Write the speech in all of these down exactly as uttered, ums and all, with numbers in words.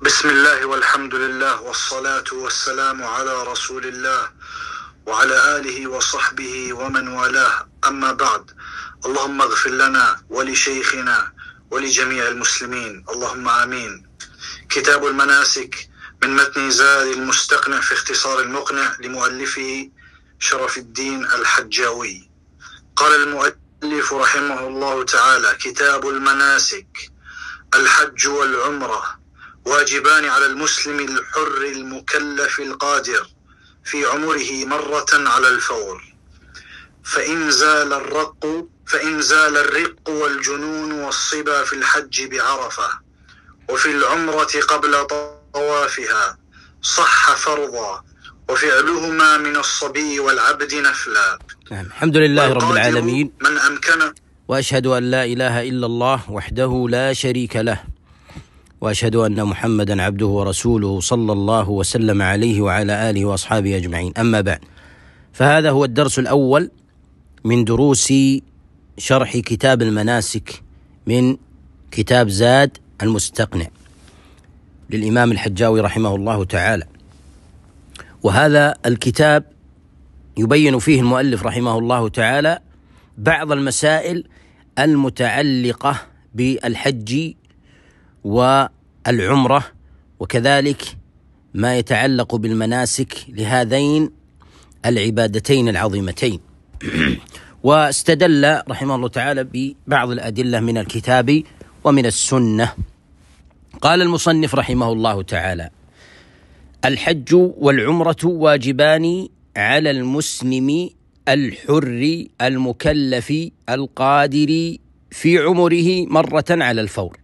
بسم الله والحمد لله والصلاة والسلام على رسول الله وعلى آله وصحبه ومن والاه، أما بعد. اللهم اغفر لنا ولشيخنا ولجميع المسلمين، اللهم آمين. كتاب المناسك من متن زاد المستقنع في اختصار المقنع لمؤلفه شرف الدين الحجاوي. قال المؤلف رحمه الله تعالى: كتاب المناسك. الحج والعمرة واجبان على المسلم الحر المكلف القادر في عمره مرة على الفور، فإن زال الرق فإن زال الرق والجنون والصبا في الحج بعرفة، وفي العمرة قبل طوافها صح فرضا، وفعلهما من الصبي والعبد نفلا. نعم. الحمد لله رب العالمين، من أمكن وأشهد أن لا إله إلا الله وحده لا شريك له، وأشهد أن محمدا عبده ورسوله صلى الله وسلم عليه وعلى آله وأصحابه أجمعين. أما بعد، فهذا هو الدرس الأول من دروس شرح كتاب المناسك من كتاب زاد المستقنع للإمام الحجاوي رحمه الله تعالى. وهذا الكتاب يبين فيه المؤلف رحمه الله تعالى بعض المسائل المتعلقة بالحج والعمرة، وكذلك ما يتعلق بالمناسك لهذين العبادتين العظيمتين. واستدل رحمه الله تعالى ببعض الأدلة من الكتاب ومن السنة. قال المصنف رحمه الله تعالى: الحج والعمرة واجبان على المسلم الحر المكلف القادر في عمره مرة على الفور.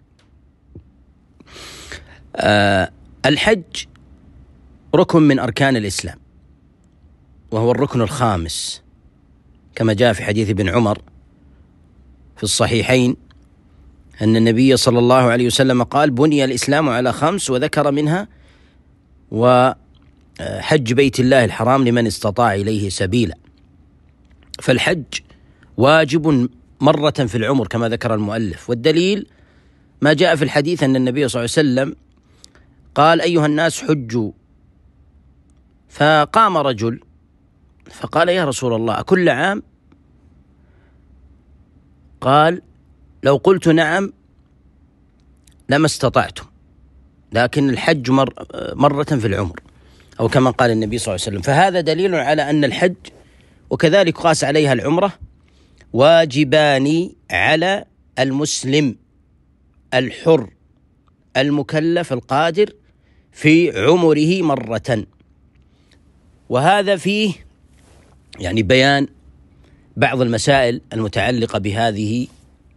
آه الحج ركن من أركان الإسلام، وهو الركن الخامس، كما جاء في حديث ابن عمر في الصحيحين أن النبي صلى الله عليه وسلم قال: بني الإسلام على خمس، وذكر منها وحج بيت الله الحرام لمن استطاع إليه سبيلا. فالحج واجب مرة في العمر كما ذكر المؤلف، والدليل ما جاء في الحديث أن النبي صلى الله عليه وسلم قال: أيها الناس حجوا. فقام رجل فقال: يا رسول الله، أكل عام؟ قال: لو قلت نعم لما استطعتم، لكن الحج مر مرة في العمر، أو كما قال النبي صلى الله عليه وسلم. فهذا دليل على أن الحج وكذلك قاس عليها العمرة واجبان على المسلم الحر المكلف القادر في عمره مرة. وهذا فيه يعني بيان بعض المسائل المتعلقة بهذه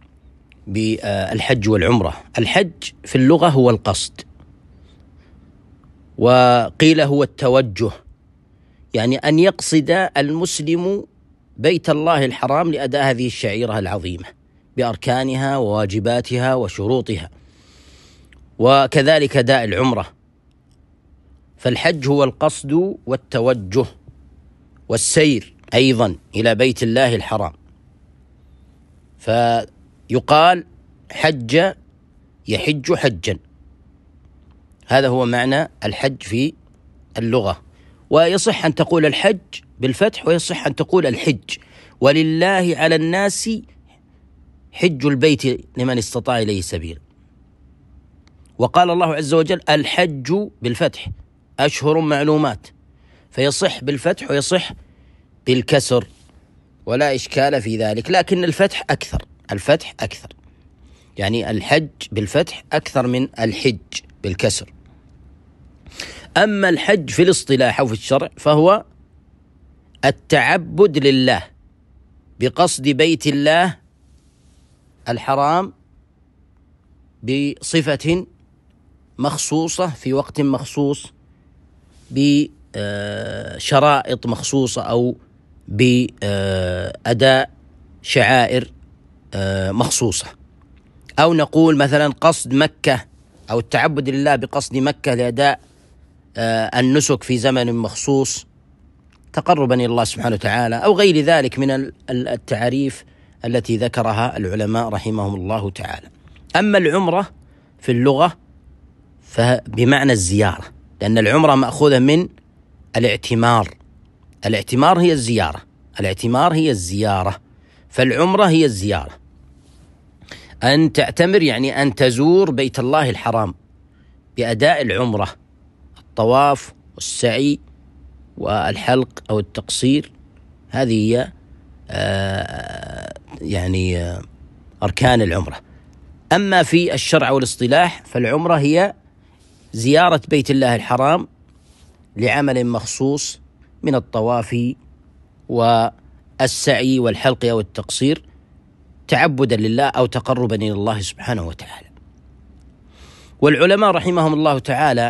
بالحج والعمرة. الحج في اللغة هو القصد، وقيل هو التوجه، يعني أن يقصد المسلم بيت الله الحرام لأداء هذه الشعيرة العظيمة بأركانها وواجباتها وشروطها، وكذلك أداء العمرة. فالحج هو القصد والتوجه والسير أيضا إلى بيت الله الحرام. فيقال حج يحج حجا، هذا هو معنى الحج في اللغة. ويصح أن تقول الحج بالفتح، ويصح أن تقول الحج. ولله على الناس حج البيت لمن استطاع إليه سبيل. وقال الله عز وجل: الحج بالفتح أشهر معلومات، فيصح بالفتح ويصح بالكسر، ولا إشكال في ذلك، لكن الفتح أكثر الفتح أكثر يعني الحج بالفتح أكثر من الحج بالكسر. أما الحج في الاصطلاح أو في الشرع فهو التعبد لله بقصد بيت الله الحرام بصفة مخصوصة في وقت مخصوص بشرائط مخصوصة أو بأداء شعائر مخصوصة. أو نقول مثلا قصد مكة، أو التعبد لله بقصد مكة لأداء النسك في زمن مخصوص تقربا إلى الله سبحانه وتعالى، أو غير ذلك من التعريف التي ذكرها العلماء رحمهم الله تعالى. أما العمرة في اللغة فبمعنى الزيارة، لأن العمرة مأخوذة من الاعتمار. الاعتمار هي الزيارة، الاعتمار هي الزيارة، فالعمرة هي الزيارة. أن تعتمر يعني أن تزور بيت الله الحرام بأداء العمرة، الطواف والسعي والحلق أو التقصير، هذه هي آه يعني آه أركان العمرة. أما في الشرع والاصطلاح فالعمرة هي زيارة بيت الله الحرام لعمل مخصوص من الطواف والسعي والحلق أو التقصير، تعبدا لله أو تقربا إلى الله سبحانه وتعالى. والعلماء رحمهم الله تعالى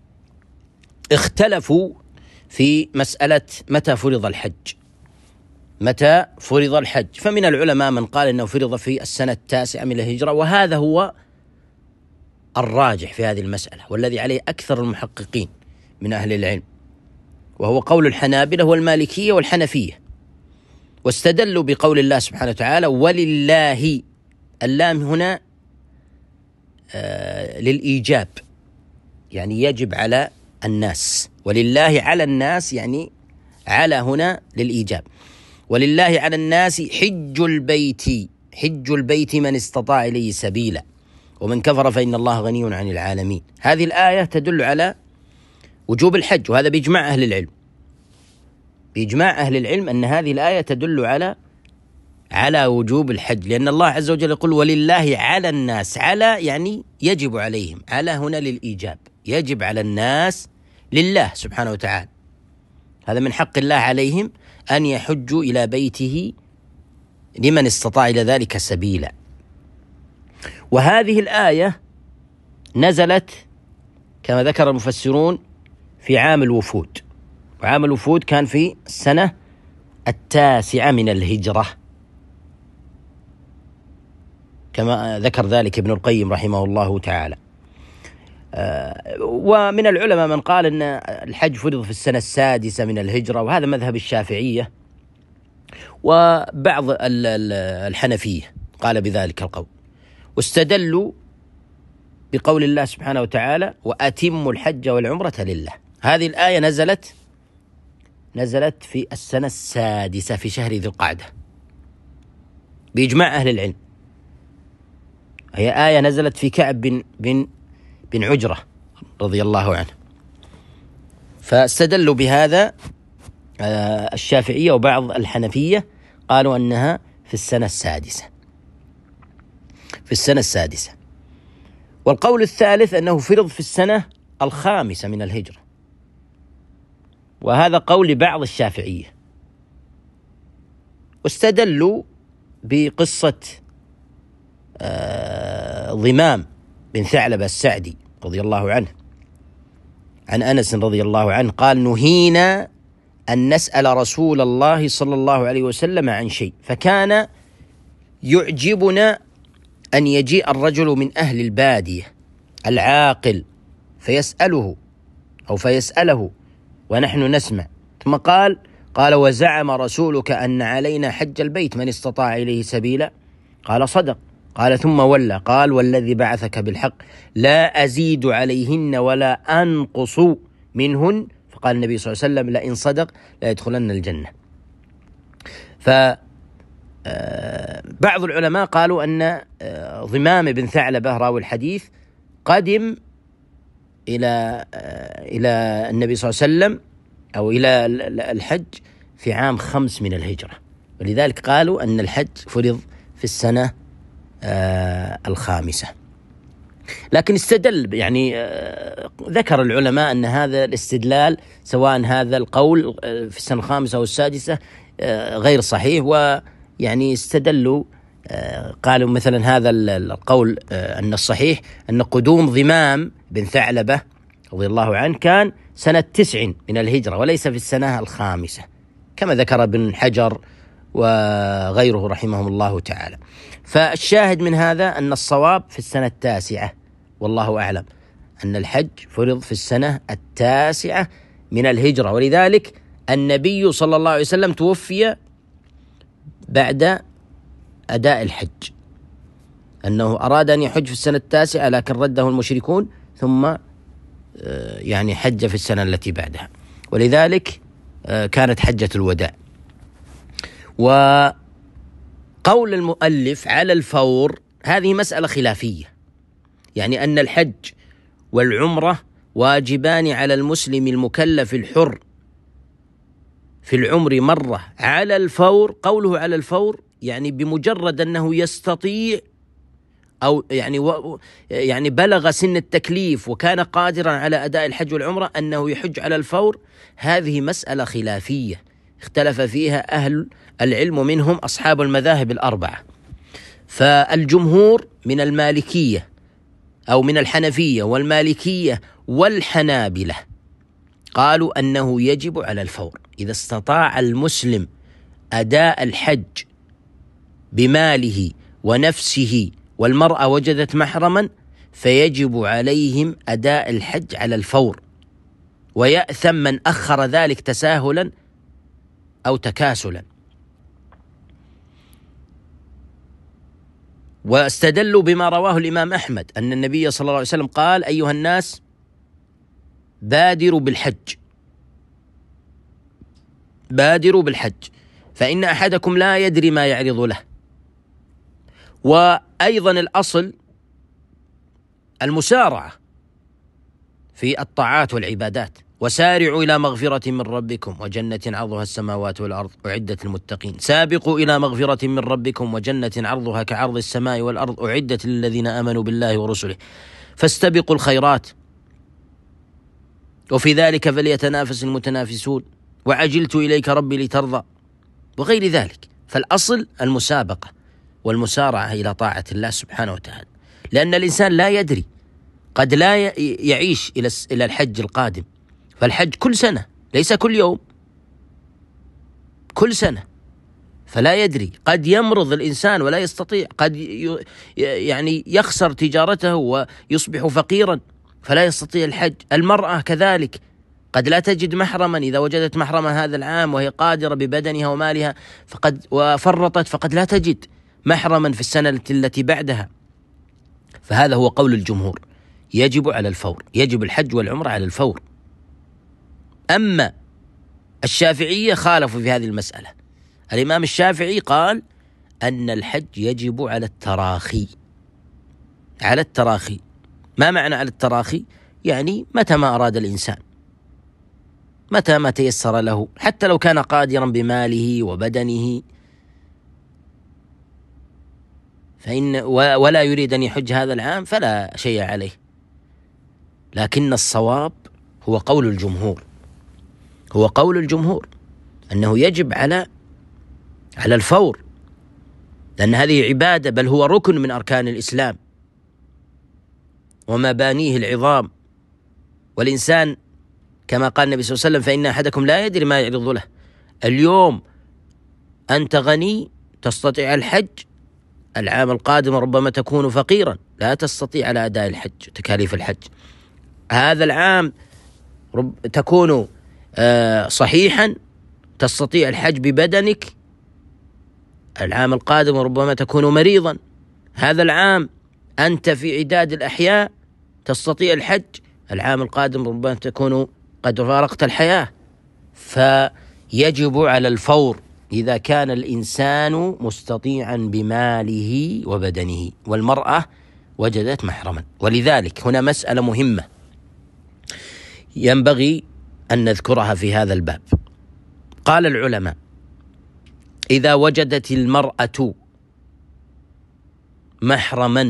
اختلفوا في مسألة متى فرض الحج، متى فرض الحج. فمن العلماء من قال إنه فرض في السنة التاسعة من الهجرة، وهذا هو الراجح في هذه المسألة والذي عليه أكثر المحققين من أهل العلم، وهو قول الحنابلة والمالكية والحنفية. واستدلوا بقول الله سبحانه وتعالى ولله، اللام هنا آه للإيجاب، يعني يجب على الناس. ولله على الناس يعني على هنا للإيجاب. ولله على الناس حج البيت، حج البيت من استطاع إليه سبيلا ومن كفر فإن الله غني عن العالمين. هذه الآية تدل على وجوب الحج، وهذا بإجماع أهل العلم، بإجماع أهل العلم أن هذه الآية تدل على على وجوب الحج، لأن الله عز وجل يقول ولله على الناس، على يعني يجب عليهم، على هنا للإيجاب، يجب على الناس لله سبحانه وتعالى، هذا من حق الله عليهم أن يحجوا إلى بيته لمن استطاع إلى ذلك سبيلا. وهذه الآية نزلت كما ذكر المفسرون في عام الوفود، وعام الوفود كان في السنة التاسعة من الهجرة كما ذكر ذلك ابن القيم رحمه الله تعالى. ومن العلماء من قال أن الحج فرض في السنة السادسة من الهجرة، وهذا مذهب الشافعية، وبعض الحنفية قال بذلك القول، واستدلوا بقول الله سبحانه وتعالى وأتموا الحج والعمرة لله. هذه الآية نزلت نزلت في السنة السادسة في شهر ذي القعدة بإجماع أهل العلم. هي آية نزلت في كعب بن, بن, بن عجرة رضي الله عنه، فاستدلوا بهذا الشافعية وبعض الحنفية، قالوا أنها في السنة السادسة في السنة السادسة والقول الثالث أنه فرض في السنة الخامسة من الهجرة، وهذا قول بعض الشافعية. واستدلوا بقصة ضمام بن ثعلبة السعدي رضي الله عنه عن أنس رضي الله عنه قال نهينا أن نسأل رسول الله صلى الله عليه وسلم عن شيء، فكان يعجبنا أن يجيء الرجل من أهل البادية العاقل فيسأله أو فيسأله ونحن نسمع. ثم قال قال وزعم رسولك أن علينا حج البيت من استطاع إليه سبيلا، قال صدق. قال ثم ولى قال والذي بعثك بالحق لا أزيد عليهن ولا أنقص منهن، فقال النبي صلى الله عليه وسلم لئن صدق لا يدخلن الجنة. فبعض العلماء قالوا أن ضمام بن ثعلبة راوي الحديث قدم إلى إلى النبي صلى الله عليه وسلم أو إلى الحج في عام خمس من الهجرة، ولذلك قالوا أن الحج فرض في السنة الخامسة. لكن استدل يعني ذكر العلماء أن هذا الاستدلال سواء هذا القول في السنة الخامسة أو السادسة غير صحيح، ويعني استدلوا قالوا مثلا هذا القول أن الصحيح أن قدوم ضمام بن ثعلبة رضي الله عنه كان سنة تسع من الهجرة وليس في السنة الخامسة كما ذكر ابن حجر وغيره رحمهم الله تعالى. فالشاهد من هذا أن الصواب في السنة التاسعة، والله أعلم أن الحج فرض في السنة التاسعة من الهجرة، ولذلك النبي صلى الله عليه وسلم توفي بعد أداء الحج، أنه أراد أن يحج في السنة التاسعة لكن رده المشركون ثم يعني حج في السنة التي بعدها، ولذلك كانت حجة الوداع. وقول المؤلف على الفور هذه مسألة خلافية، يعني أن الحج والعمرة واجبان على المسلم المكلف الحر في العمر مرة على الفور. قوله على الفور يعني بمجرد أنه يستطيع أو يعني و يعني بلغ سن التكليف وكان قادرا على أداء الحج والعمرة أنه يحج على الفور. هذه مسألة خلافية اختلف فيها أهل العلم منهم أصحاب المذاهب الأربعة. فالجمهور من المالكية أو من الحنفية والمالكية والحنابلة قالوا أنه يجب على الفور إذا استطاع المسلم أداء الحج بماله ونفسه والمرأة وجدت محرما، فيجب عليهم أداء الحج على الفور، ويأثم من أخر ذلك تساهلا أو تكاسلا. واستدلوا بما رواه الإمام أحمد أن النبي صلى الله عليه وسلم قال: أيها الناس بادروا بالحج بادروا بالحج فإن أحدكم لا يدري ما يعرض له. وأيضا الأصل المسارعة في الطاعات والعبادات: وسارعوا إلى مغفرة من ربكم وجنة عرضها السماوات والأرض أعدت للمتقين. سابقوا إلى مغفرة من ربكم وجنة عرضها كعرض السماء والأرض أعدت للذين آمنوا بالله ورسله فاستبقوا الخيرات وفي ذلك فليتنافس المتنافسون وعجلت إليك ربي لترضى، وغير ذلك. فالأصل المسابقة والمسارعة إلى طاعة الله سبحانه وتعالى، لأن الإنسان لا يدري، قد لا يعيش إلى الحج القادم، فالحج كل سنة ليس كل يوم، كل سنة، فلا يدري. قد يمرض الإنسان ولا يستطيع، قد يعني يخسر تجارته ويصبح فقيرا فلا يستطيع الحج. المرأة كذلك قد لا تجد محرما، إذا وجدت محرما هذا العام وهي قادرة ببدنها ومالها فقد وفرطت فقد لا تجد محرما في السنة التي بعدها. فهذا هو قول الجمهور، يجب على الفور، يجب الحج والعمرة على الفور. أما الشافعية خالفوا في هذه المسألة. الإمام الشافعي قال أن الحج يجب على التراخي، على التراخي. ما معنى على التراخي؟ يعني متى ما أراد الإنسان، متى ما تيسر له، حتى لو كان قادرا بماله وبدنه فإن ولا يريد أن يحج هذا العام فلا شيء عليه. لكن الصواب هو قول الجمهور، هو قول الجمهور أنه يجب على على الفور، لأن هذه عبادة، بل هو ركن من أركان الإسلام ومبانيه العظام. والإنسان كما قال النبي صلى الله عليه وسلم: فإن أحدكم لا يدري ما يعرض له. اليوم أنت غني تستطيع الحج، العام القادم ربما تكون فقيرا لا تستطيع على أداء الحج، تكاليف الحج. هذا العام رب تكون آه صحيحا تستطيع الحج ببدنك، العام القادم ربما تكون مريضا. هذا العام أنت في عداد الأحياء تستطيع الحج، العام القادم ربما تكون قد فارقت الحياة. فيجب على الفور إذا كان الإنسان مستطيعا بماله وبدنه، والمرأة وجدت محرما. ولذلك هنا مسألة مهمة ينبغي أن نذكرها في هذا الباب. قال العلماء: إذا وجدت المرأة محرما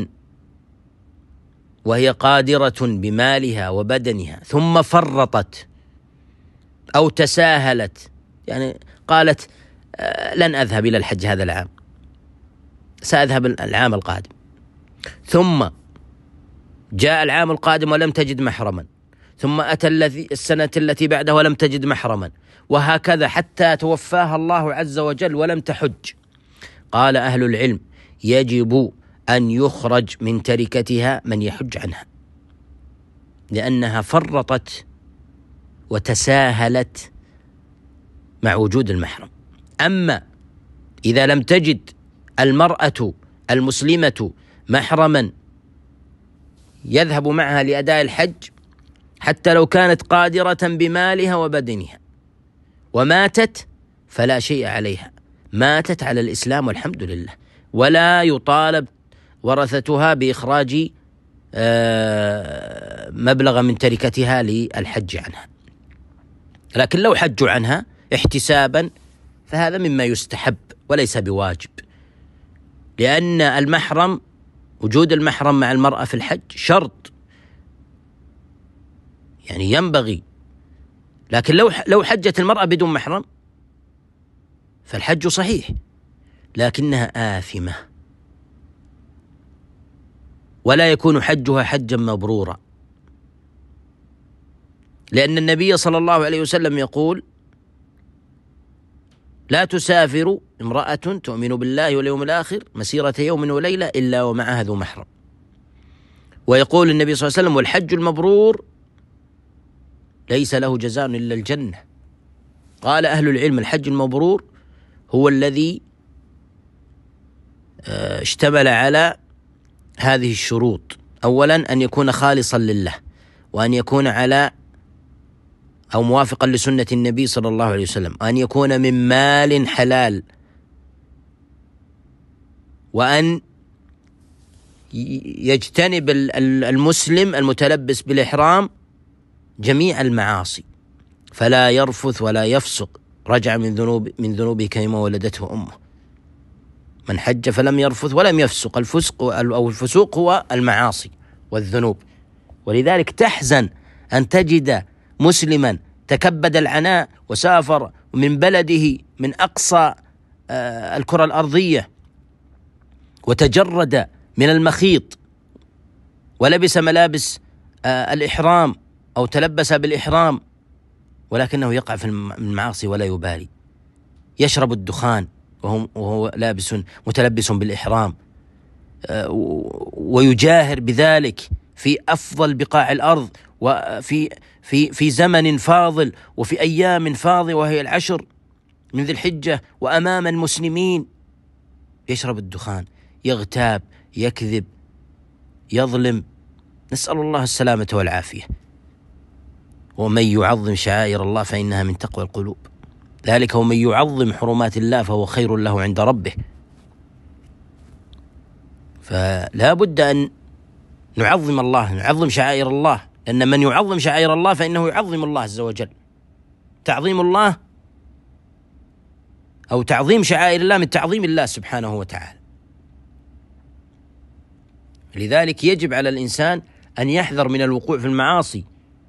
وهي قادرة بمالها وبدنها ثم فرطت أو تساهلت، يعني قالت لن أذهب إلى الحج هذا العام، سأذهب العام القادم، ثم جاء العام القادم ولم تجد محرما، ثم أتى السنة التي بعدها ولم تجد محرما، وهكذا حتى توفاها الله عز وجل ولم تحج. قال أهل العلم: يجب أن يخرج من تركتها من يحج عنها، لأنها فرطت وتساهلت مع وجود المحرم. أما إذا لم تجد المرأة المسلمة محرما يذهب معها لأداء الحج حتى لو كانت قادرة بمالها وبدنها وماتت فلا شيء عليها، ماتت على الإسلام والحمد لله، ولا يطالب ورثتها بإخراج مبلغ من تركتها للحج عنها. لكن لو حجوا عنها احتسابا فهذا مما يستحب وليس بواجب، لأن المحرم، وجود المحرم مع المرأة في الحج شرط، يعني ينبغي. لكن لو لو حجت المرأة بدون محرم فالحج صحيح لكنها آثمة، ولا يكون حجها حجا مبرورا، لأن النبي صلى الله عليه وسلم يقول: لا تسافر امرأة تؤمن بالله واليوم الآخر مسيرة يوم وليلة إلا ومعها ذو محرم. ويقول النبي صلى الله عليه وسلم: والحج المبرور ليس له جزاء إلا الجنة. قال أهل العلم: الحج المبرور هو الذي اشتمل على هذه الشروط: أولا أن يكون خالصا لله، وأن يكون على أو موافقا لسنة النبي صلى الله عليه وسلم، وأن يكون من مال حلال، وأن يجتنب المسلم المتلبس بالإحرام جميع المعاصي، فلا يرفث ولا يفسق، رجع من ذنوب من ذنوبه كما ولدته أمه. من حج فلم يرفث ولم يفسق، الفسق أو الفسوق هو المعاصي والذنوب. ولذلك تحزن أن تجد مسلما تكبد العناء وسافر من بلده من أقصى الكرة الأرضية وتجرد من المخيط ولبس ملابس الإحرام أو تلبس بالإحرام، ولكنه يقع في المعاصي ولا يبالي، يشرب الدخان وهو, وهو لابس متلبس بالإحرام، ويجاهر بذلك في أفضل بقاع الأرض وفي في في زمن فاضل وفي أيام فاضلة وهي العشر من ذي الحجة، وأمام المسلمين يشرب الدخان، يغتاب، يكذب، يظلم، نسأل الله السلامة والعافية. ومن يعظم شعائر الله فإنها من تقوى القلوب، ذلك ومن يعظم حرمات الله فهو خير له عند ربه. فلا بد أن نعظم الله، نعظم شعائر الله، لأن من يعظم شعائر الله فإنه يعظم الله عز وجل. تعظيم الله أو تعظيم شعائر الله من تعظيم الله سبحانه وتعالى. لذلك يجب على الإنسان أن يحذر من الوقوع في المعاصي،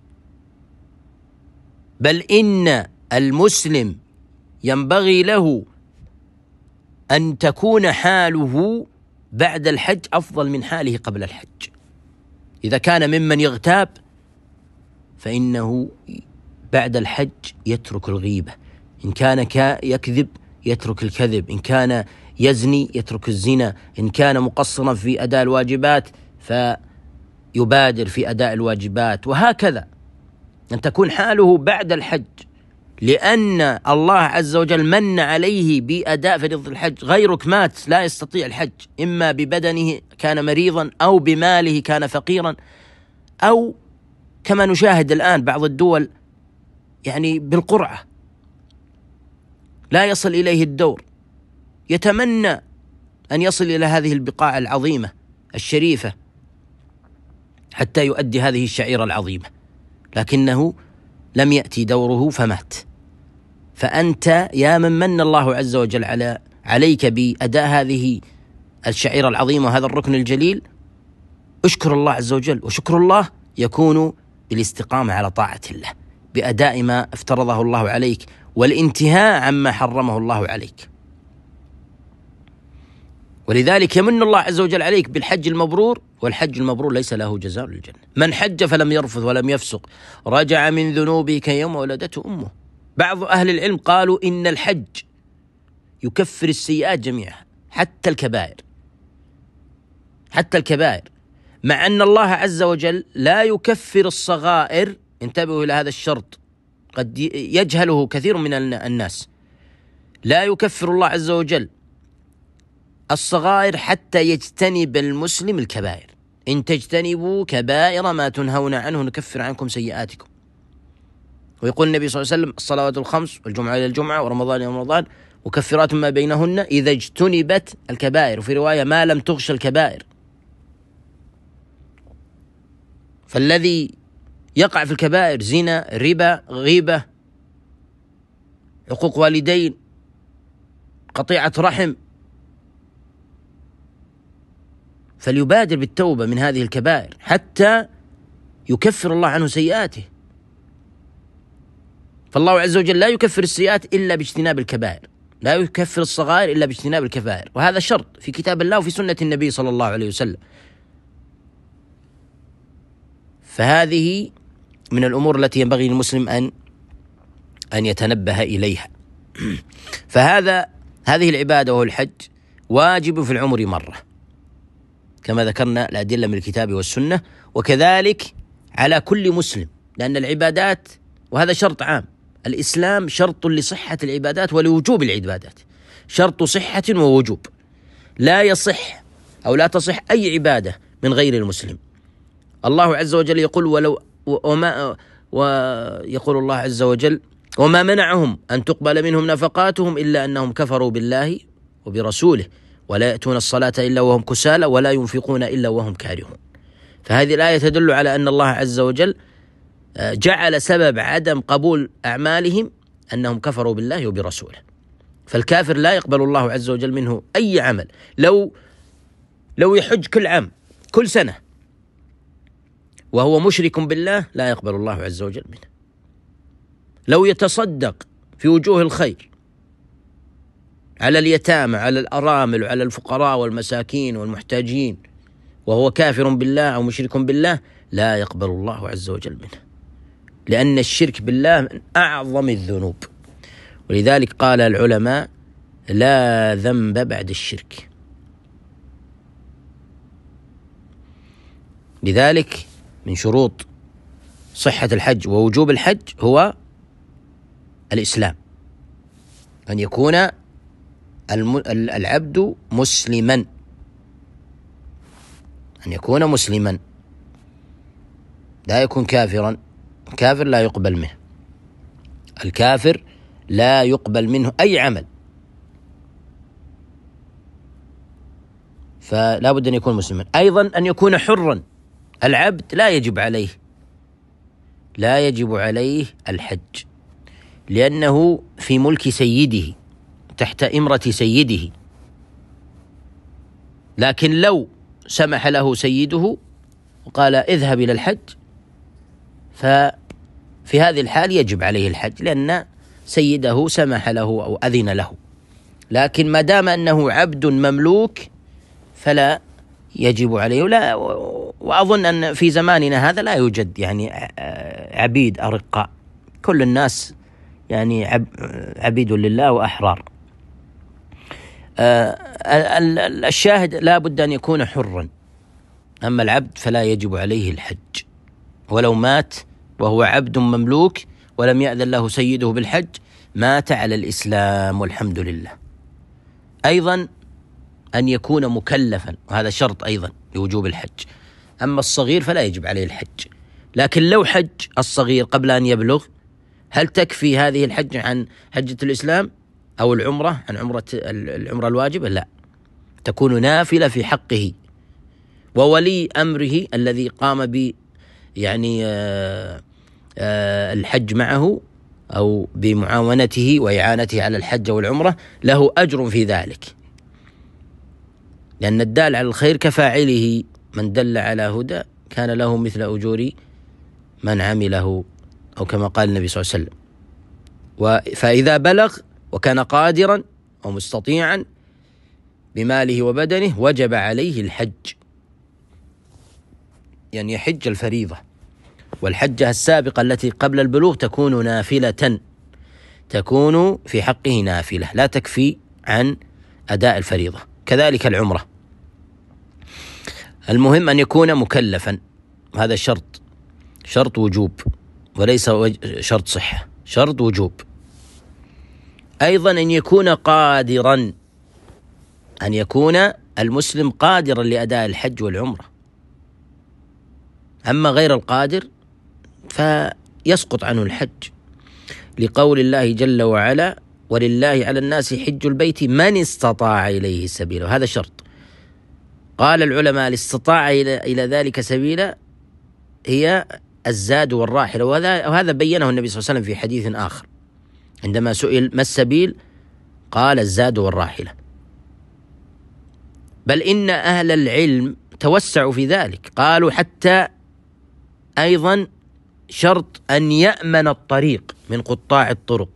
بل إن المسلم ينبغي له أن تكون حاله بعد الحج أفضل من حاله قبل الحج. إذا كان ممن يغتاب فإنه بعد الحج يترك الغيبة، إن كان يكذب يترك الكذب، إن كان يزني يترك الزنا، إن كان مقصرا في أداء الواجبات فيبادر في أداء الواجبات، وهكذا أن تكون حاله بعد الحج، لأن الله عز وجل من عليه بأداء فريضة الحج. غيرك مات لا يستطيع الحج، إما ببدنه كان مريضا أو بماله كان فقيرا، أو كما نشاهد الآن بعض الدول يعني بالقرعة لا يصل إليه الدور، يتمنى أن يصل إلى هذه البقاع العظيمة الشريفة حتى يؤدي هذه الشعيرة العظيمة، لكنه لم يأتي دوره فمات. فأنت يا من من الله عز وجل على عليك بأداء هذه الشعيرة العظيمة وهذا الركن الجليل، اشكر الله عز وجل، وشكر الله يكون بالاستقامة على طاعة الله، بأداء ما افترضه الله عليك والانتهاء عما حرمه الله عليك. ولذلك يمن الله عز وجل عليك بالحج المبرور، والحج المبرور ليس له جزاء الجنة. من حج فلم يرفث ولم يفسق رجع من ذنوبه كيوم ولدته أمه. بعض أهل العلم قالوا إن الحج يكفر السيئات جميعها حتى الكبائر، حتى الكبائر، مع أن الله عز وجل لا يكفر الصغائر. انتبهوا إلى هذا الشرط قد يجهله كثير من الناس. لا يكفر الله عز وجل الصغائر حتى يجتنب المسلم الكبائر. إن تجتنبوا كبائر ما تنهون عنه نكفر عنكم سيئاتكم. ويقول النبي صلى الله عليه وسلم الصلوات الخمس والجمعة إلى الجمعة ورمضان إلى رمضان مكفرات ما بينهن إذا اجتنبت الكبائر، وفي رواية ما لم تغش الكبائر. فالذي يقع في الكبائر زنا، ربا، غيبة، حقوق والدين، قطيعة رحم، فليبادر بالتوبة من هذه الكبائر حتى يكفر الله عنه سيئاته. فالله عز وجل لا يكفر السيئات إلا باجتناب الكبائر، لا يكفر الصغائر إلا باجتناب الكبائر، وهذا شرط في كتاب الله وفي سنة النبي صلى الله عليه وسلم. فهذه من الأمور التي ينبغي للمسلم أن أن يتنبه إليها. فهذا هذه العبادة وهو الحج واجب في العمر مرة، كما ذكرنا الأدلة من الكتاب والسنة، وكذلك على كل مسلم، لأن العبادات، وهذا شرط عام، الإسلام شرط لصحة العبادات ولوجوب العبادات، شرط صحة ووجوب، لا يصح أو لا تصح أي عبادة من غير المسلم. الله عز وجل يقول ولو وما ويقول الله عز وجل وما منعهم أن تقبل منهم نفقاتهم إلا أنهم كفروا بالله وبرسوله ولا يأتون الصلاة إلا وهم كسالى ولا ينفقون إلا وهم كارهون. فهذه الآية تدل على أن الله عز وجل جعل سبب عدم قبول أعمالهم أنهم كفروا بالله وبرسوله. فالكافر لا يقبل الله عز وجل منه أي عمل، لو لو يحج كل عام كل سنة وهو مشرك بالله لا يقبل الله عز وجل منه. لو يتصدق في وجوه الخير على اليتامى، على الأرامل، وعلى الفقراء والمساكين والمحتاجين وهو كافر بالله أو مشرك بالله لا يقبل الله عز وجل منه، لأن الشرك بالله من أعظم الذنوب. ولذلك قال العلماء لا ذنب بعد الشرك. لذلك من شروط صحة الحج ووجوب الحج هو الإسلام، أن يكون العبد مسلما، أن يكون مسلما، لا يكون كافرا. الكافر لا يقبل منه، الكافر لا يقبل منه أي عمل، فلا بد أن يكون مسلما. أيضا أن يكون حرا، العبد لا يجب عليه لا يجب عليه الحج، لأنه في ملك سيده تحت إمرة سيده. لكن لو سمح له سيده وقال اذهب إلى الحج، ففي هذه الحال يجب عليه الحج، لأن سيده سمح له أو أذن له. لكن ما دام أنه عبد مملوك فلا يجب عليه. لا، وأظن أن في زماننا هذا لا يوجد يعني عبيد أرقاء، كل الناس يعني عبيد لله وأحرار. الشاهد لا بد أن يكون حرا، أما العبد فلا يجب عليه الحج ولو مات وهو عبد مملوك ولم يأذن له سيده بالحج، مات على الإسلام والحمد لله. أيضا أن يكون مكلفا، وهذا شرط أيضا لوجوب الحج. أما الصغير فلا يجب عليه الحج، لكن لو حج الصغير قبل أن يبلغ، هل تكفي هذه الحج عن حجة الإسلام أو العمرة عن عمرة العمرة الواجبة؟ لا، تكون نافلة في حقه. وولي أمره الذي قام ب يعني آآ آآ الحج معه أو بمعاونته وإعانته على الحج والعمرة له أجر في ذلك، لأن الدال على الخير كفاعله، من دل على هدى كان له مثل أجور من عمله، أو كما قال النبي صلى الله عليه وسلم. فإذا بلغ وكان قادرا أو مستطيعا بماله وبدنه وجب عليه الحج، يعني يحج الفريضة. والحجة السابقة التي قبل البلوغ تكون نافلة، تكون في حقه نافلة لا تكفي عن أداء الفريضة. كذلك العمرة، المهم أن يكون مكلفا، هذا شرط شرط وجوب وليس شرط صحة، شرط وجوب. أيضا أن يكون قادرا، أن يكون المسلم قادرا لأداء الحج والعمرة، أما غير القادر فيسقط عنه الحج، لقول الله جل وعلا: ولله على الناس حج البيت من استطاع إليه سبيلا. هذا شرط. قال العلماء: الاستطاع إلى ذلك سبيلا هي الزاد والراحلة، وهذا بينه النبي صلى الله عليه وسلم في حديث آخر عندما سئل ما السبيل قال: الزاد والراحلة. بل إن أهل العلم توسعوا في ذلك، قالوا حتى أيضا شرط أن يأمن الطريق من قطاع الطرق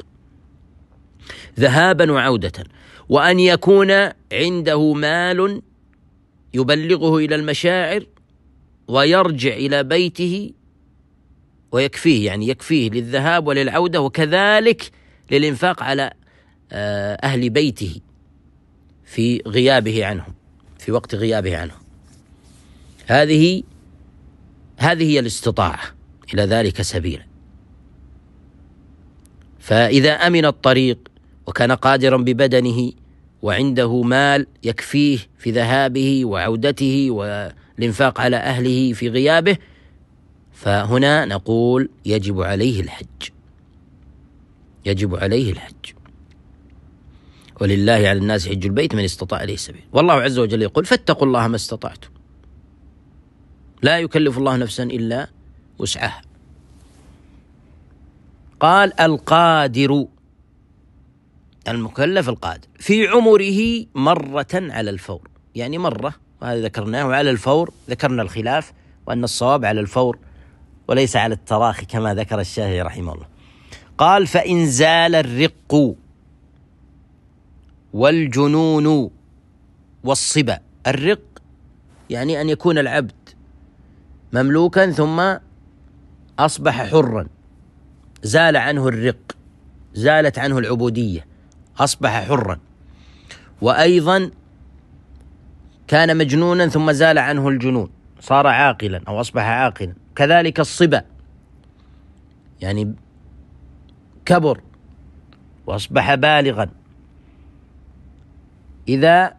ذهابا وعودة، وأن يكون عنده مال يبلغه إلى المشاعر ويرجع إلى بيته ويكفيه، يعني يكفيه للذهاب وللعودة، وكذلك للإنفاق على أهل بيته في غيابه عنهم، في وقت غيابه عنهم. هذه هذه هي الاستطاعة إلى ذلك سبيلا. فإذا أمن الطريق وكان قادرا ببدنه وعنده مال يكفيه في ذهابه وعودته والإنفاق على أهله في غيابه، فهنا نقول يجب عليه الحج، يجب عليه الحج. ولله على الناس حج البيت من استطاع إليه سبيل. والله عز وجل يقول: فاتقوا الله ما استطعتم، لا يكلف الله نفسا إلا وسعها. قال: القادر، المكلف القادر في عمره مرة على الفور، يعني مرة، وهذا ذكرناه، وعلى الفور ذكرنا الخلاف، وأن الصواب على الفور وليس على التراخي كما ذكر الشافعي رحمه الله. قال: فإن زال الرق والجنون والصبا. الرق يعني أن يكون العبد مملوكا ثم أصبح حرا، زال عنه الرق، زالت عنه العبودية، أصبح حرا. وأيضا كان مجنونا ثم زال عنه الجنون، صار عاقلا أو أصبح عاقلا. كذلك الصبا، يعني كبر وأصبح بالغا. إذا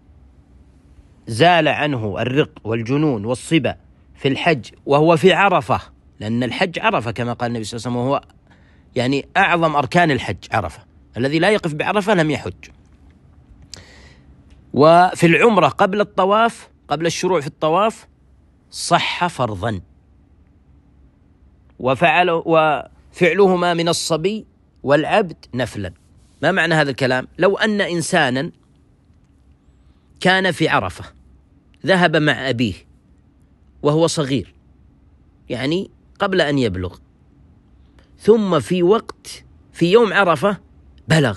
زال عنه الرق والجنون والصبا في الحج وهو في عرفة، لأن الحج عرفة كما قال النبي صلى الله عليه وسلم، وهو يعني أعظم أركان الحج عرفة، الذي لا يقف بعرفة لم يحج. وفي العمرة قبل الطواف، قبل الشروع في الطواف، صح فرضا، وفعل وفعلهما من الصبي والعبد نفلا. ما معنى هذا الكلام؟ لو أن إنسانا كان في عرفة، ذهب مع أبيه وهو صغير، يعني قبل أن يبلغ، ثم في وقت في يوم عرفة بلغ،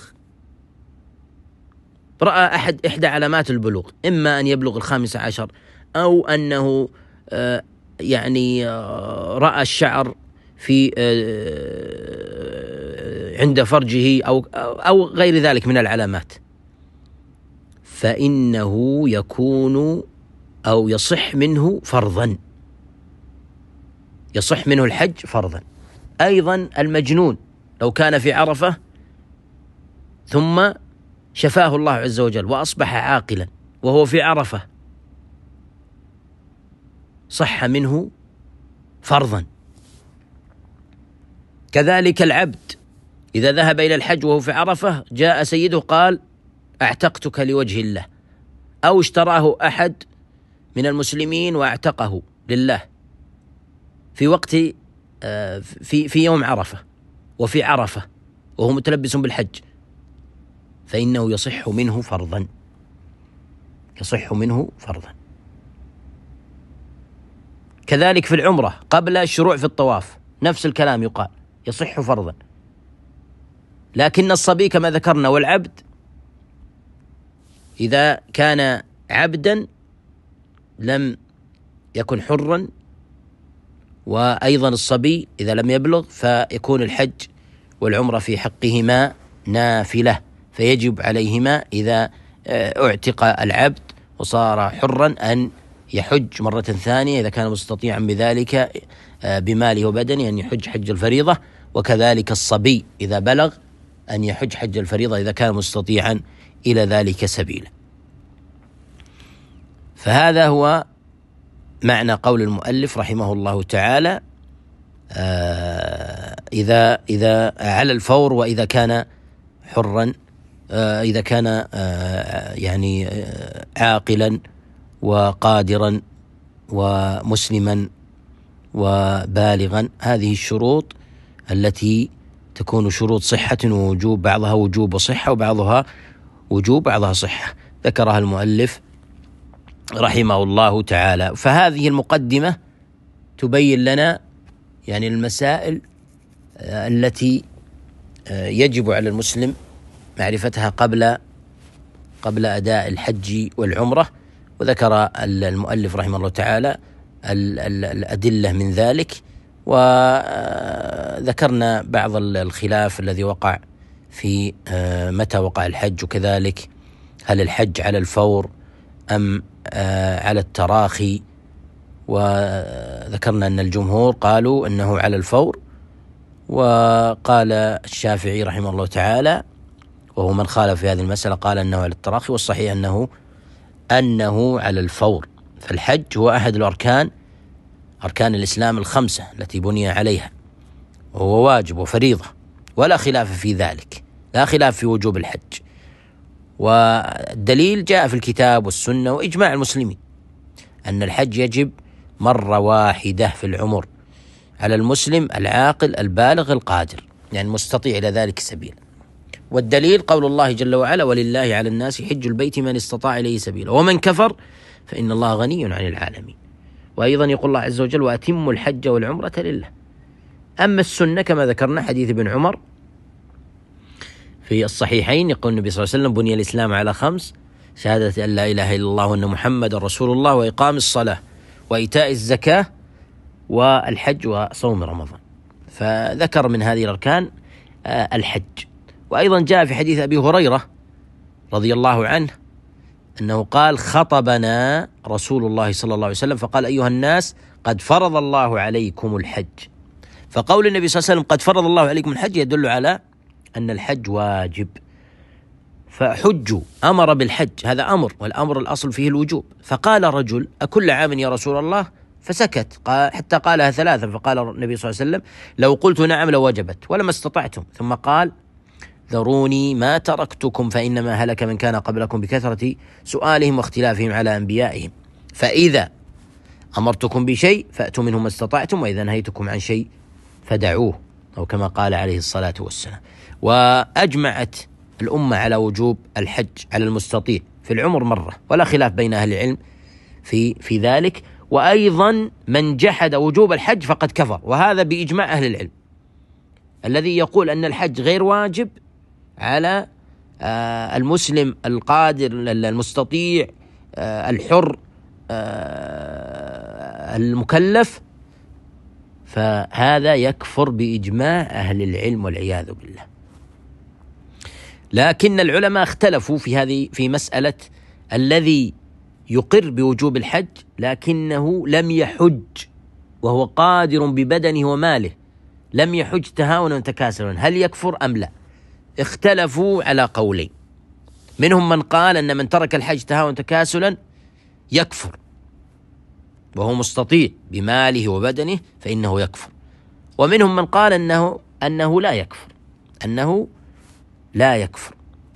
رأى أحد إحدى علامات البلوغ، إما أن يبلغ الخامس عشر، أو أنه آه يعني آه رأى الشعر في آه عند فرجه أو, أو غير ذلك من العلامات، فإنه يكون أو يصح منه فرضا، يصح منه الحج فرضا. أيضا المجنون لو كان في عرفة ثم شفاه الله عز وجل وأصبح عاقلا وهو في عرفة، صح منه فرضا. كذلك العبد إذا ذهب إلى الحج وهو في عرفة، جاء سيده قال: أعتقتك لوجه الله، أو اشتراه أحد من المسلمين وأعتقه لله في وقت في في يوم عرفة وفي عرفة وهو متلبس بالحج، فإنه يصح منه فرضا، يصح منه فرضا. كذلك في العمرة قبل الشروع في الطواف نفس الكلام يقال، يصح فرضا. لكن الصبي كما ذكرنا والعبد إذا كان عبدا لم يكن حرا، وأيضا الصبي إذا لم يبلغ، فيكون الحج والعمرة في حقهما نافلة، فيجب عليهما إذا اعتق العبد وصار حرا أن يحج مرة ثانية إذا كان مستطيعا بذلك بماله وبدنه، أن يحج حج الفريضة. وكذلك الصبي إذا بلغ أن يحج حج الفريضة إذا كان مستطيعا إلى ذلك سبيلا. فهذا هو معنى قول المؤلف رحمه الله تعالى آه إذا إذا على الفور، وإذا كان حرا، آه إذا كان آه يعني آه عاقلا وقادرا ومسلما وبالغا. هذه الشروط التي تكون شروط صحة ووجوب، بعضها وجوب وصحة وبعضها وجوب بعضها صحة، ذكرها المؤلف رحمه الله تعالى. فهذه المقدمة تبين لنا يعني المسائل التي يجب على المسلم معرفتها قبل قبل أداء الحج والعمرة، وذكر المؤلف رحمه الله تعالى الأدلة من ذلك، وذكرنا بعض الخلاف الذي وقع في متى وقع الحج، وكذلك هل الحج على الفور أم على التراخي. وذكرنا أن الجمهور قالوا أنه على الفور، وقال الشافعي رحمه الله تعالى وهو من خالف في هذه المسألة قال أنه على التراخي، والصحيح أنه أنه على الفور. فالحج هو أحد الأركان أركان الإسلام الخمسة التي بني عليها، وهو واجب وفريضة ولا خلاف في ذلك، لا خلاف في وجوب الحج. والدليل جاء في الكتاب والسنة وإجماع المسلمين أن الحج يجب مرة واحدة في العمر على المسلم العاقل البالغ القادر، يعني المستطيع إلى ذلك سبيل. والدليل قول الله جل وعلا ولله على الناس حج البيت من استطاع إليه سبيلا ومن كفر فإن الله غني عن العالمين. وأيضا يقول الله عز وجل وأتموا الحج والعمرة لله. أما السنة كما ذكرنا حديث ابن عمر في الصحيحين يقول النبي صلى الله عليه وسلم بني الإسلام على خمس: شهادة أن لا إله إلا الله وأن محمد رسول الله، وإقام الصلاة، وإيتاء الزكاة، والحج، وصوم رمضان. فذكر من هذه الأركان الحج. وأيضا جاء في حديث أبي هريرة رضي الله عنه أنه قال خطبنا رسول الله صلى الله عليه وسلم فقال أيها الناس قد فرض الله عليكم الحج. فقول النبي صلى الله عليه وسلم قد فرض الله عليكم الحج يدل على أن الحج واجب، فحجوا، أمر بالحج، هذا أمر، والأمر الأصل فيه الوجوب. فقال رجل أكل عام يا رسول الله؟ فسكت قال حتى قالها ثلاثا، فقال النبي صلى الله عليه وسلم لو قلت نعم لوجبت ولما استطعتم. ثم قال ذروني ما تركتكم فإنما هلك من كان قبلكم بكثرة سؤالهم واختلافهم على أنبيائهم، فإذا أمرتكم بشيء فأتوا منه ما استطعتم، وإذا نهيتكم عن شيء فدعوه، أو كما قال عليه الصلاة والسلام. وأجمعت الأمة على وجوب الحج على المستطيع في العمر مرة، ولا خلاف بين أهل العلم في في ذلك. وأيضا من جحد وجوب الحج فقد كفر، وهذا بإجماع أهل العلم. الذي يقول أن الحج غير واجب على آه المسلم القادر المستطيع آه الحر آه المكلف، فهذا يكفر بإجماع أهل العلم والعياذ بالله. لكن العلماء اختلفوا في هذه في مسألة الذي يقر بوجوب الحج لكنه لم يحج وهو قادر ببدنه وماله، لم يحج تهاونا وتكاسلا، هل يكفر أم لا؟ اختلفوا على قولين. منهم من قال أن من ترك الحج تهاونا وتكاسلا يكفر وهو مستطيع بماله وبدنه فإنه يكفر، ومنهم من قال أنه أنه لا يكفر أنه لا يكفر.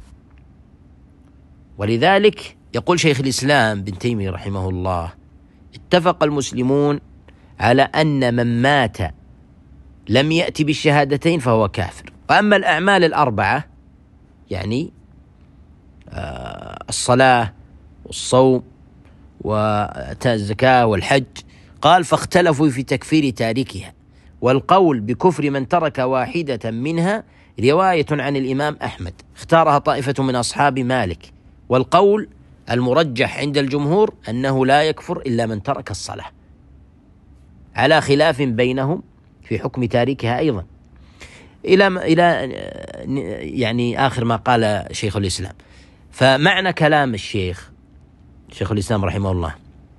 ولذلك يقول شيخ الإسلام بن تيمية رحمه الله اتفق المسلمون على أن من مات لم يأتي بالشهادتين فهو كافر. وأما الأعمال الأربعة يعني آه الصلاة والصوم وإيتاء الزكاة والحج، قال فاختلفوا في تكفير تاركها، والقول بكفر من ترك واحدة منها رواية عن الإمام أحمد اختارها طائفة من أصحاب مالك، والقول المرجح عند الجمهور أنه لا يكفر إلا من ترك الصلاة، على خلاف بينهم في حكم تاركها أيضا، إلى إلى يعني آخر ما قال شيخ الإسلام. فمعنى كلام الشيخ شيخ الإسلام رحمه الله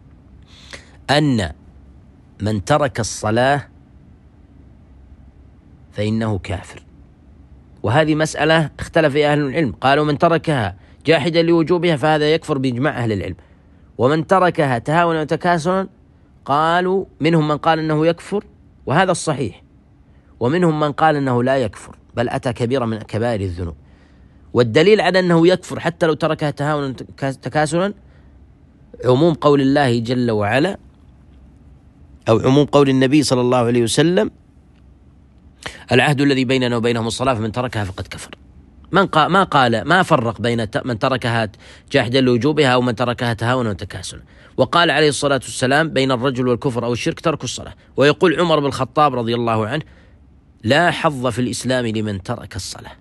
أن من ترك الصلاة فإنه كافر، وهذه مسألة اختلف أهل العلم، قالوا من تركها جاحدا لوجوبها فهذا يكفر بإجماع أهل العلم، ومن تركها تهاونا وتكاسلا قالوا منهم من قال أنه يكفر وهذا الصحيح، ومنهم من قال أنه لا يكفر بل أتى كبيرة من كبائر الذنوب. والدليل على أنه يكفر حتى لو تركها تهاونا تكاسلا عموم قول الله جل وعلا، أو عموم قول النبي صلى الله عليه وسلم: العهد الذي بيننا وبينهم الصلاة فمن تركها فقد كفر. من قال ما قال ما فرق بين من تركها جحدا لوجوبها أو من تركها تهاونا وتكاسلا. وقال عليه الصلاة والسلام: بين الرجل والكفر أو الشرك ترك الصلاة. ويقول عمر بن الخطاب رضي الله عنه: لا حظ في الإسلام لمن ترك الصلاة.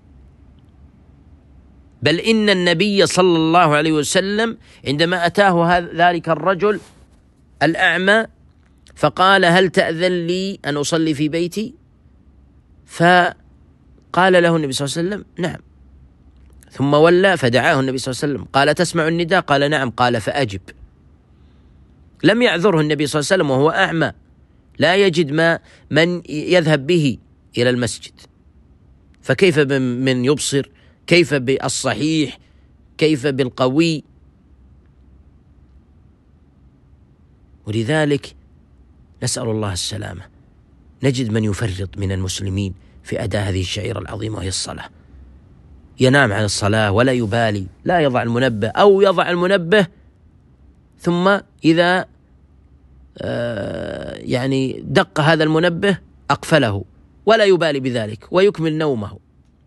بل إن النبي صلى الله عليه وسلم عندما أتاه ذلك الرجل الأعمى فقال: هل تأذن لي أن أصلي في بيتي؟ فقال له النبي صلى الله عليه وسلم: نعم. ثم ولى فدعاه النبي صلى الله عليه وسلم قال: تسمع النداء؟ قال: نعم. قال: فأجب. لم يعذره النبي صلى الله عليه وسلم وهو أعمى لا يجد ما من يذهب به إلى المسجد، فكيف بمن يبصر؟ كيف بالصحيح؟ كيف بالقوي؟ ولذلك نسأل الله السلامة. نجد من يفرط من المسلمين في أداء هذه الشعيرة العظيمة وهي الصلاة، ينام عن الصلاة ولا يبالي، لا يضع المنبه أو يضع المنبه ثم إذا آه يعني دق هذا المنبه أقفله ولا يبالي بذلك ويكمل نومه.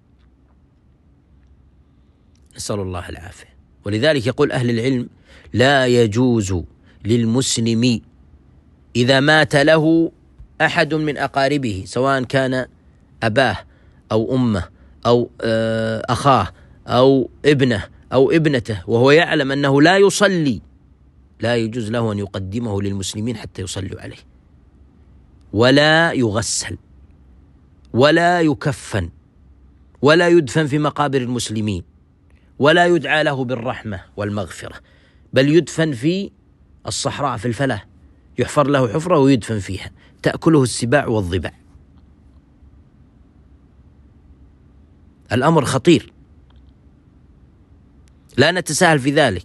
نسأل الله العافية. ولذلك يقول أهل العلم: لا يجوز للمسلم إذا مات له أحد من أقاربه سواء كان أباه أو أمه أو أخاه أو ابنه أو ابنته وهو يعلم أنه لا يصلي، لا يجوز له أن يقدمه للمسلمين حتى يصلوا عليه، ولا يغسل ولا يكفن ولا يدفن في مقابر المسلمين ولا يدعى له بالرحمة والمغفرة، بل يدفن في الصحراء في الفلاة، يحفر له حفرة ويدفن فيها تأكله السباع والضباع. الأمر خطير، لا نتساهل في ذلك.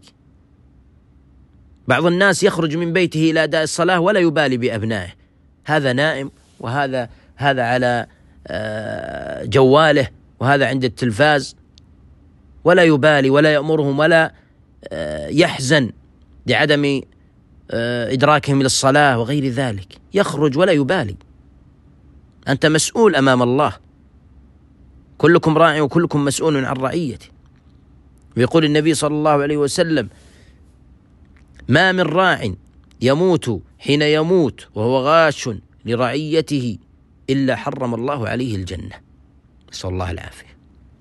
بعض الناس يخرج من بيته إلى أداء الصلاة ولا يبالي بأبنائه، هذا نائم وهذا هذا على جواله وهذا عند التلفاز، ولا يبالي ولا يأمرهم ولا يحزن لعدم إدراكهم للصلاة وغير ذلك، يخرج ولا يبالي. أنت مسؤول أمام الله، كلكم راع وكلكم مسؤول عن رعيته. ويقول النبي صلى الله عليه وسلم: ما من راع يموت حين يموت وهو غاش لرعيته إلا حرم الله عليه الجنة. نسأل الله العافية.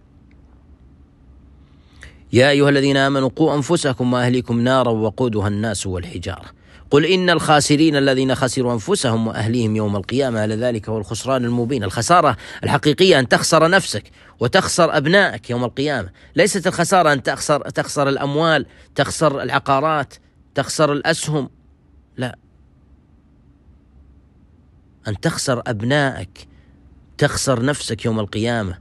يا أيها الذين آمنوا قوا أنفسكم وأهليكم نارا وقودها الناس والحجارة قل إن الخاسرين الذين خسروا أنفسهم وأهليهم يوم القيامة على ذلك هو الخسران المبين. الخسارة الحقيقية أن تخسر نفسك وتخسر أبنائك يوم القيامة، ليست الخسارة أن تخسر, تخسر الأموال، تخسر العقارات، تخسر الأسهم، لا، أن تخسر أبنائك، تخسر نفسك يوم القيامة،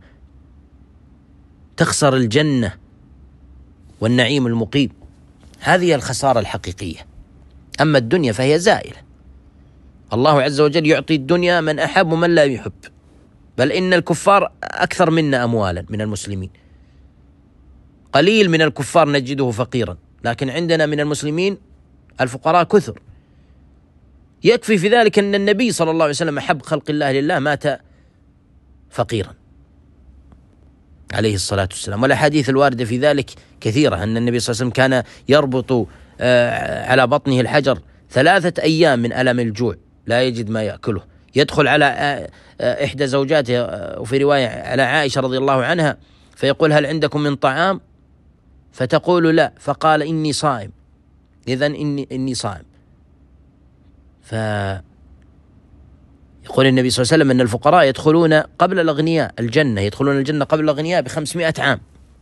تخسر الجنة والنعيم المقيم. هذه الخسارة الحقيقية. أما الدنيا فهي زائلة، الله عز وجل يعطي الدنيا من أحب ومن لا يحب، بل إن الكفار أكثر منا أموالا من المسلمين، قليل من الكفار نجده فقيرا، لكن عندنا من المسلمين الفقراء كثر. يكفي في ذلك أن النبي صلى الله عليه وسلم أحب خلق الله لله مات فقيرا عليه الصلاة والسلام. والأحاديث الواردة في ذلك كثيرة، أن النبي صلى الله عليه وسلم كان يربط على بطنه الحجر ثلاثة أيام من ألم الجوع لا يجد ما يأكله، يدخل على إحدى زوجاته وفي رواية على عائشة رضي الله عنها فيقول: هل عندكم من طعام؟ فتقول: لا، فقال: إني صائم، إذن إني, إني صائم. فيقول النبي صلى الله عليه وسلم أن الفقراء يدخلون قبل الأغنياء الجنة، يدخلون الجنة قبل الأغنياء بخمسمائة عام.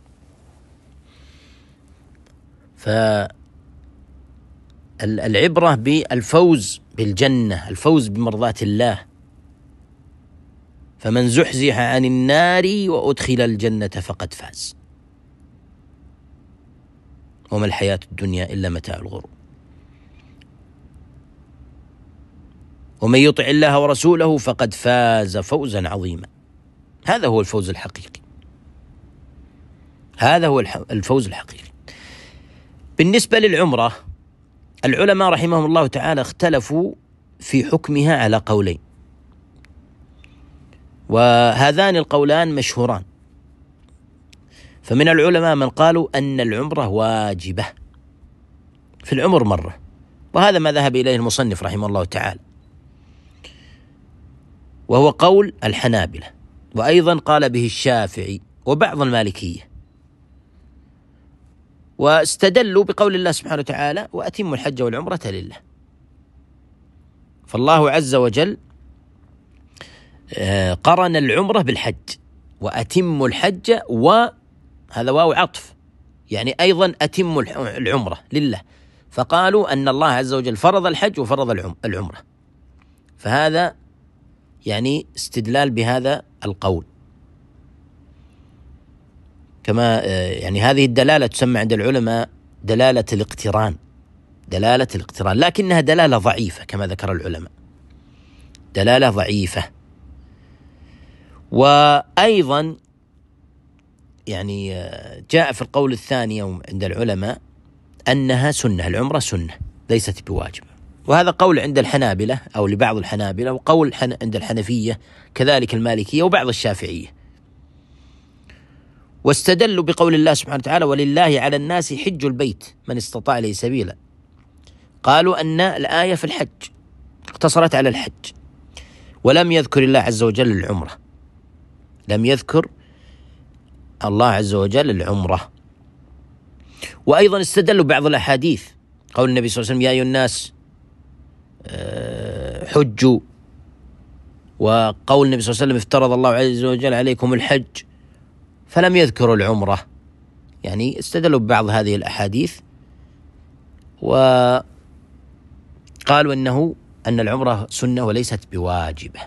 فالعبرة بالفوز بالجنة، الفوز بمرضات الله. فمن زحزح عن النار وأدخل الجنة فقد فاز، وما الحياة الدنيا إلا متاع الغرور. ومن يطع الله ورسوله فقد فاز فوزا عظيما. هذا هو الفوز الحقيقي، هذا هو الفوز الحقيقي. بالنسبة للعمرة، العلماء رحمهم الله تعالى اختلفوا في حكمها على قولين، وهذان القولان مشهوران. فمن العلماء من قالوا أن العمرة واجبة في العمر مرة، وهذا ما ذهب إليه المصنف رحمه الله تعالى، وهو قول الحنابلة، وأيضا قال به الشافعي وبعض المالكية، واستدلوا بقول الله سبحانه وتعالى: وأتموا الحج والعمرة لله. فالله عز وجل قرن العمرة بالحج، وأتموا الحج، وهذا واو عطف، يعني أيضا أتموا العمرة لله. فقالوا أن الله عز وجل فرض الحج وفرض العمرة، فهذا يعني استدلال بهذا القول. كما يعني هذه الدلالة تسمى عند العلماء دلالة الاقتران، دلالة الاقتران، لكنها دلالة ضعيفة كما ذكر العلماء، دلالة ضعيفة. وأيضا يعني جاء في القول الثاني عند العلماء أنها سنة، العمرة سنة ليست بواجبة، وهذا قول عند الحنابلة أو لبعض الحنابلة، وقول عند الحنفية كذلك المالكية وبعض الشافعية. واستدلوا بقول الله سبحانه وتعالى: ولله على الناس حج البيت من استطاع إليه سبيلا. قالوا أن الآية في الحج، اقتصرت على الحج، ولم يذكر الله عز وجل العمرة، لم يذكر الله عز وجل العمرة. وأيضا استدلوا بعض الأحاديث، قول النبي صلى الله عليه وسلم: يا أيها الناس حجوا، وقول النبي صلى الله عليه وسلم: افترض الله عز وجل عليكم الحج، فلم يذكروا العمرة. يعني استدلوا ببعض هذه الأحاديث وقالوا إنه أن العمرة سنة وليست بواجبة،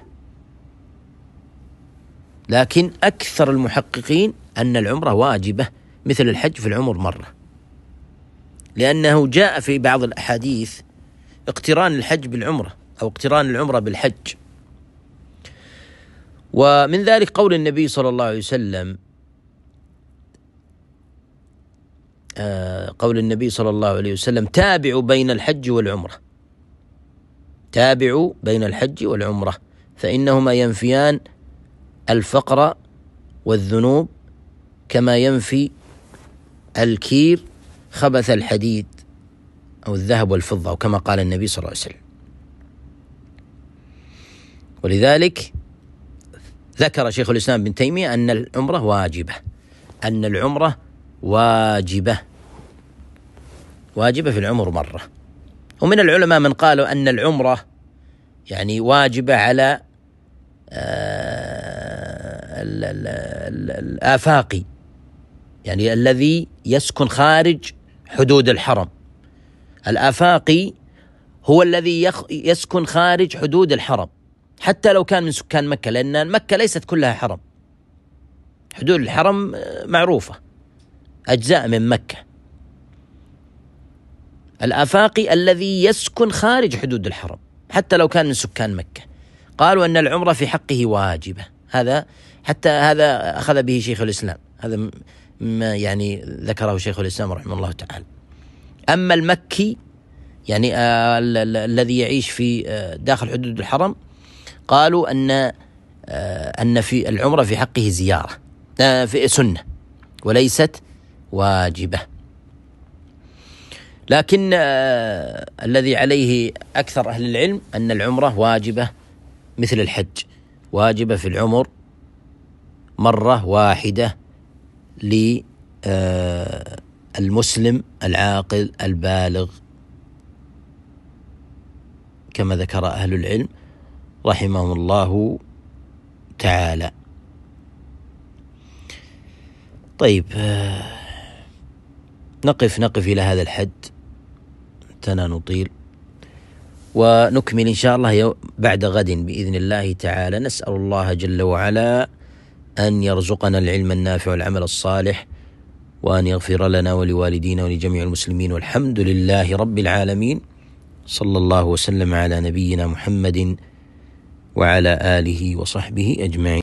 لكن أكثر المحققين أن العمرة واجبة مثل الحج في العمر مرة، لأنه جاء في بعض الأحاديث اقتران الحج بالعمرة أو اقتران العمرة بالحج. ومن ذلك قول النبي صلى الله عليه وسلم، قول النبي صلى الله عليه وسلم: تابعوا بين الحج والعمرة، تابعوا بين الحج والعمرة، فإنهما ينفيان الفقر والذنوب كما ينفي الكير خبث الحديد أو الذهب والفضة، أو كما قال النبي صلى الله عليه وسلم. ولذلك ذكر شيخ الإسلام ابن تيمية أن العمرة واجبة، أن العمرة واجبة واجبة في العمر مرة. ومن العلماء من قالوا أن العمرة يعني واجبة على الآفاقي، يعني الذي يسكن خارج حدود الحرم. الآفاقي هو الذي يسكن خارج حدود الحرم، حتى لو كان من سكان مكة، لأن مكة ليست كلها حرم، حدود الحرم معروفة، أجزاء من مكة. الآفاقي الذي يسكن خارج حدود الحرم حتى لو كان من سكان مكة، قالوا أن العمرة في حقه واجبة. هذا حتى هذا أخذ به شيخ الإسلام، هذا ما يعني ذكره شيخ الإسلام رحمه الله تعالى. أما المكي يعني آه الذي يعيش في آه داخل حدود الحرم، قالوا أن آه أن في العمرة في حقه زيارة آه في سنة وليست واجبة. لكن آه الذي عليه أكثر أهل العلم أن العمرة واجبة مثل الحج، واجبة في العمر مرة واحدة للمسلم العاقل البالغ، كما ذكر أهل العلم رحمهم الله تعالى. طيب نقف نقف إلى هذا الحد، تنا نطيل، ونكمل إن شاء الله بعد غد بإذن الله تعالى. نسأل الله جل وعلا أن يرزقنا العلم النافع والعمل الصالح، وأن يغفر لنا ولوالدينا ولجميع المسلمين، والحمد لله رب العالمين. صلى الله وسلم على نبينا محمد وعلى آله وصحبه أجمعين.